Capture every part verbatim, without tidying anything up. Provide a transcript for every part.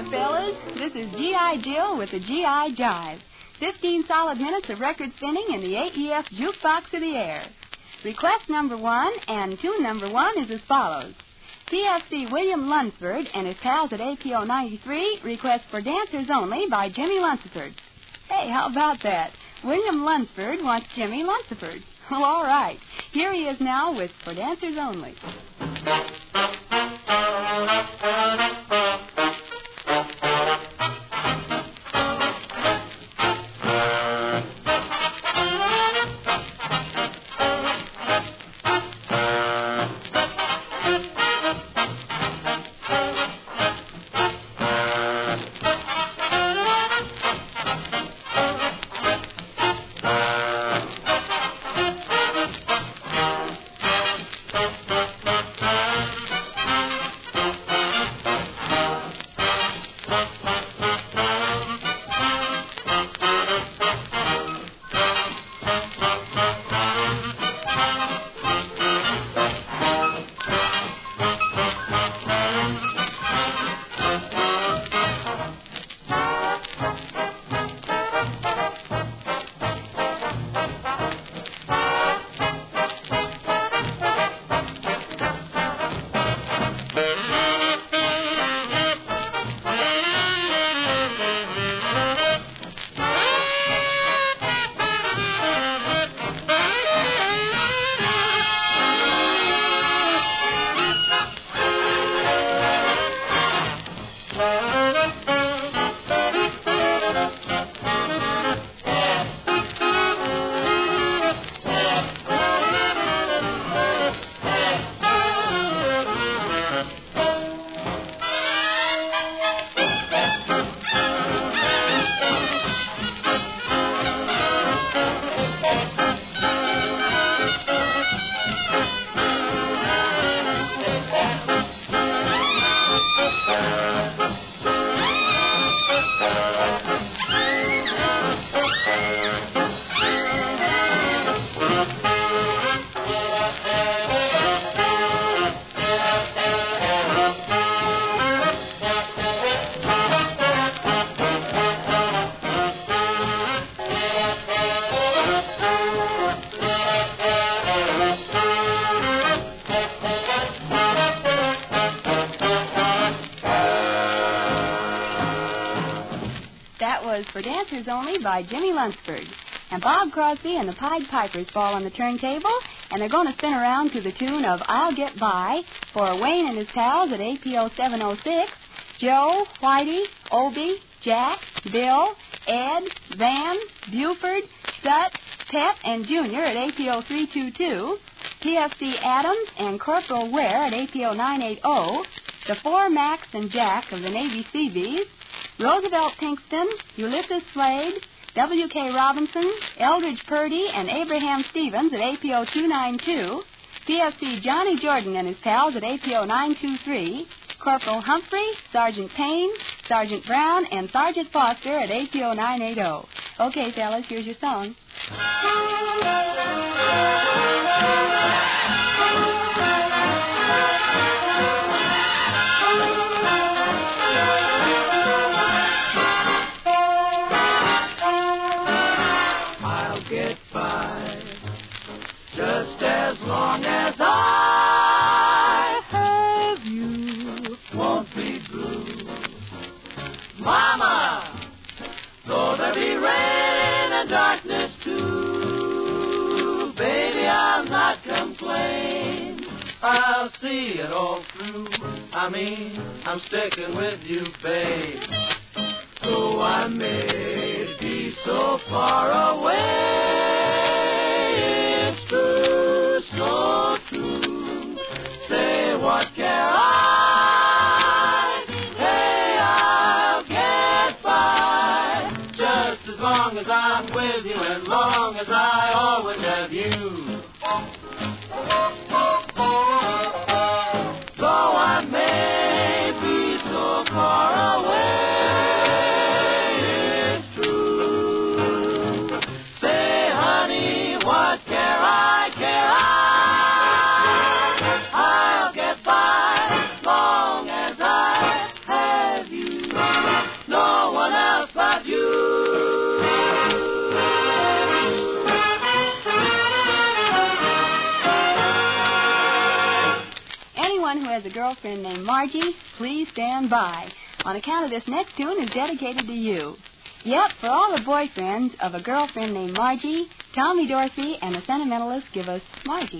fellas. This is G I. Jill with the G I. Jive. Fifteen solid minutes of record spinning in the A E F jukebox of the air. Request number one and tune number one is as follows. P F C William Lunsford and his pals at A P O ninety-three request For Dancers Only by Jimmy Lunsford. Hey, how about that? William Lunsford wants Jimmy Lunsford. Well, all right. Here he is now with For Dancers Only. For Dancers Only by Jimmy Lunsford. And Bob Crosby and the Pied Pipers fall on the turntable, and they're going to spin around to the tune of I'll Get By for Wayne and his pals at A P O seven oh six, Joe, Whitey, Obie, Jack, Bill, Ed, Van, Buford, Sut, Pep, and Junior at A P O three two two, P F C Adams and Corporal Ware at A P O nine eighty, the four Max and Jack of the Navy Seabees, Roosevelt Pinkston, Ulysses Slade, W K Robinson, Eldridge Purdy, and Abraham Stevens at A P O two ninety-two, P F C Johnny Jordan and his pals at A P O nine twenty-three, Corporal Humphrey, Sergeant Payne, Sergeant Brown, and Sergeant Foster at A P O nine eighty. Okay, fellas, here's your song. Just as long as I have you, won't be blue. Mama, though there be rain and darkness too, baby, I'll not complain. I'll see it all through. I mean, I'm sticking with you, babe. Though I may be so far away, true, so true. Say, what care I? Hey, I'll get by. Just as long as I'm with you, as long as I always have you. Though I may be so far away, it's true. Say, honey, what care I? I'll get by as long as I have you. has a girlfriend named Margie, please stand by. On account of this next tune is dedicated to you. Yep, for all the boyfriends of a girlfriend named Margie, Tommy Dorsey and the Sentimentalists give us Margie.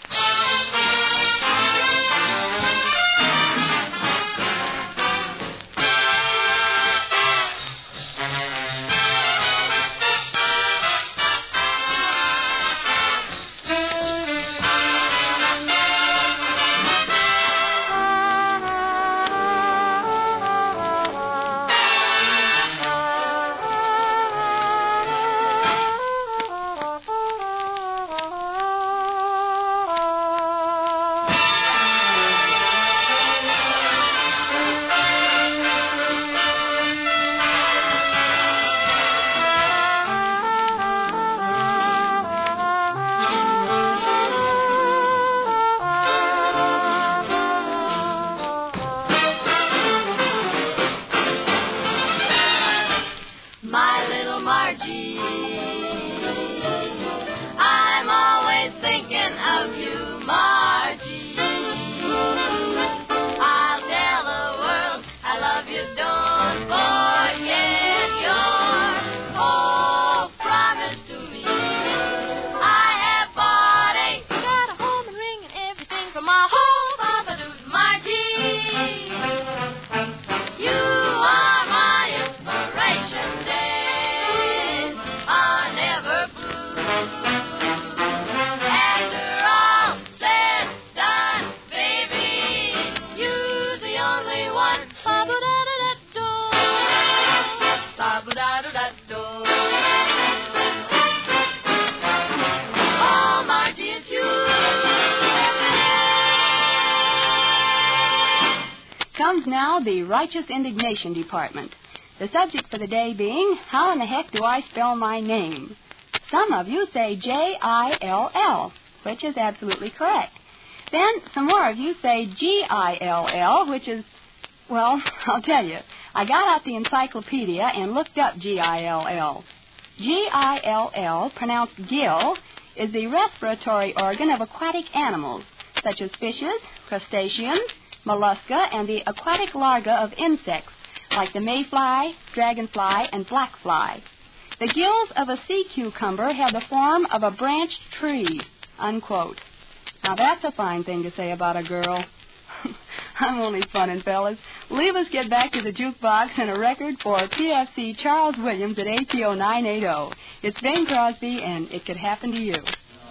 Comes now the Righteous Indignation Department. The subject for the day being, how in the heck do I spell my name? Some of you say J I L L, which is absolutely correct. Then some more of you say G I L L, which is, well, I'll tell you. I got out the encyclopedia and looked up G I L L. G I L L, pronounced gill, is the respiratory organ of aquatic animals, such as fishes, crustaceans, mollusca, and the aquatic larvae of insects, like the mayfly, dragonfly, and blackfly. The gills of a sea cucumber have the form of a branched tree, unquote. Now, that's a fine thing to say about a girl. I'm only funning, fellas. Leave us get back to the jukebox and a record for P F C Charles Williams at A T O nine eighty. It's Bing Crosby, and It Could Happen to You.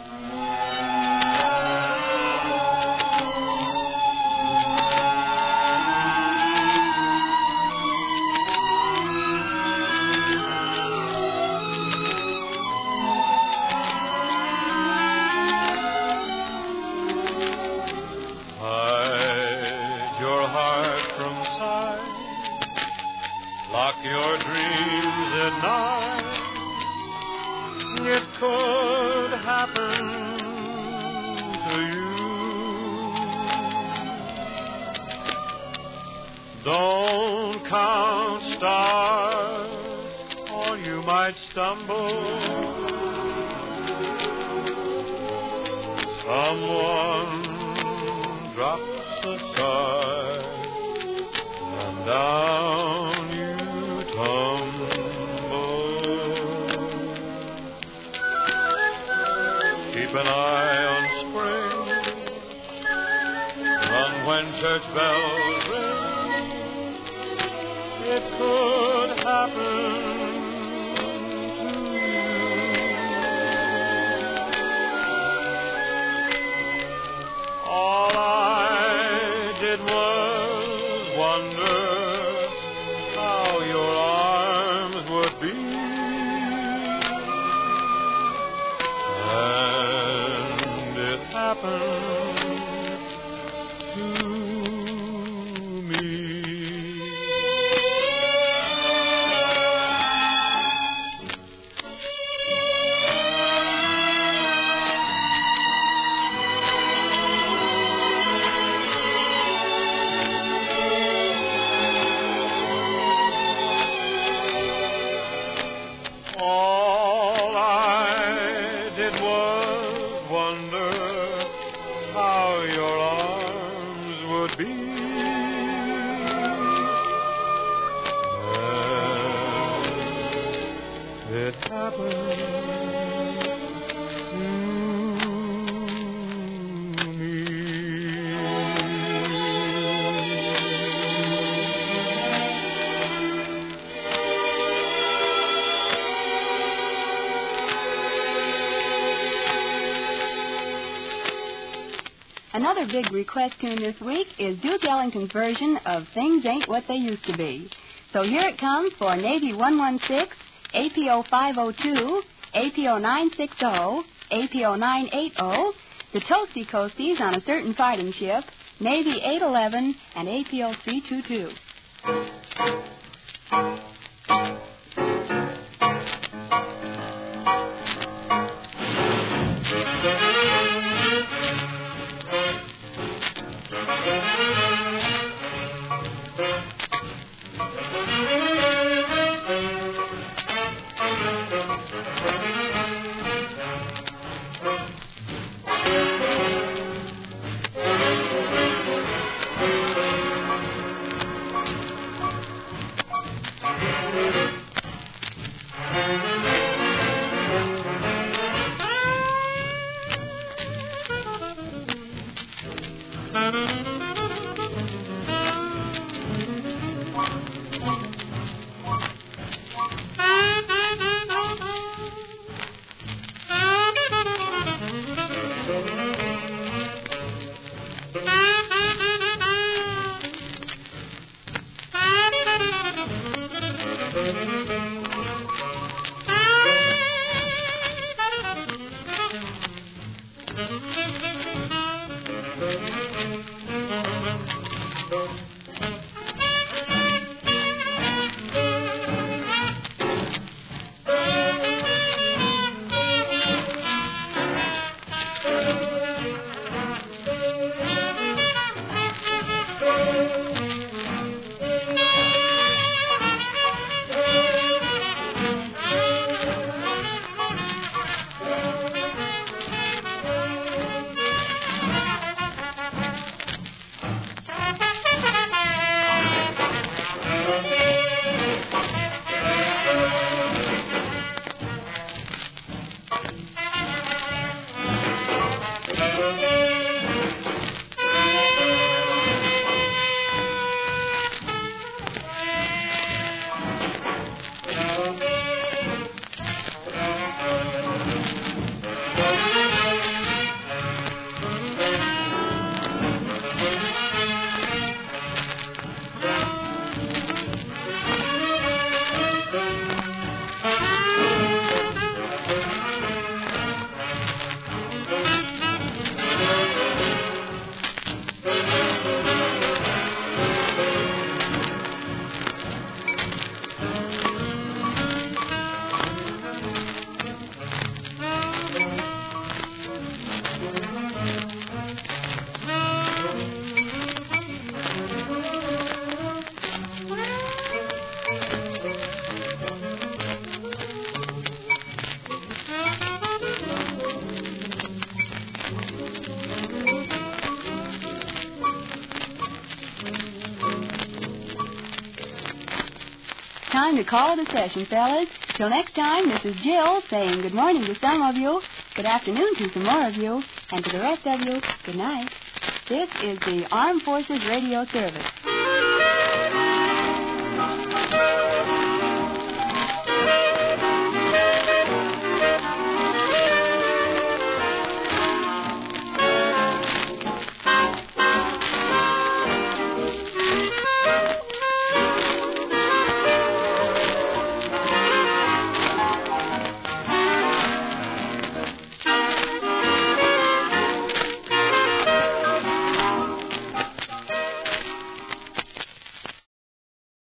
Lock your dreams at night. It could happen to you. Don't count stars, or you might stumble. Someone drops a sigh, and down you keep an eye on spring. Run when church bells ring. It could happen to you. All I did was wonder how your arms would be. Happened to me. it happen to me. Another big request tune this week is Duke Ellington's version of Things Ain't What They Used to Be. So here it comes for Navy one one six, A P O five oh two, A P O nine sixty, A P O nine eighty, the Toasty Coasties on a certain fighting ship, Navy eight eleven, and A P O three twenty-two. Time to call it a session, fellas. Till next time, this is Jill saying good morning to some of you, good afternoon to some more of you, and to the rest of you, good night. This is the Armed Forces Radio Service.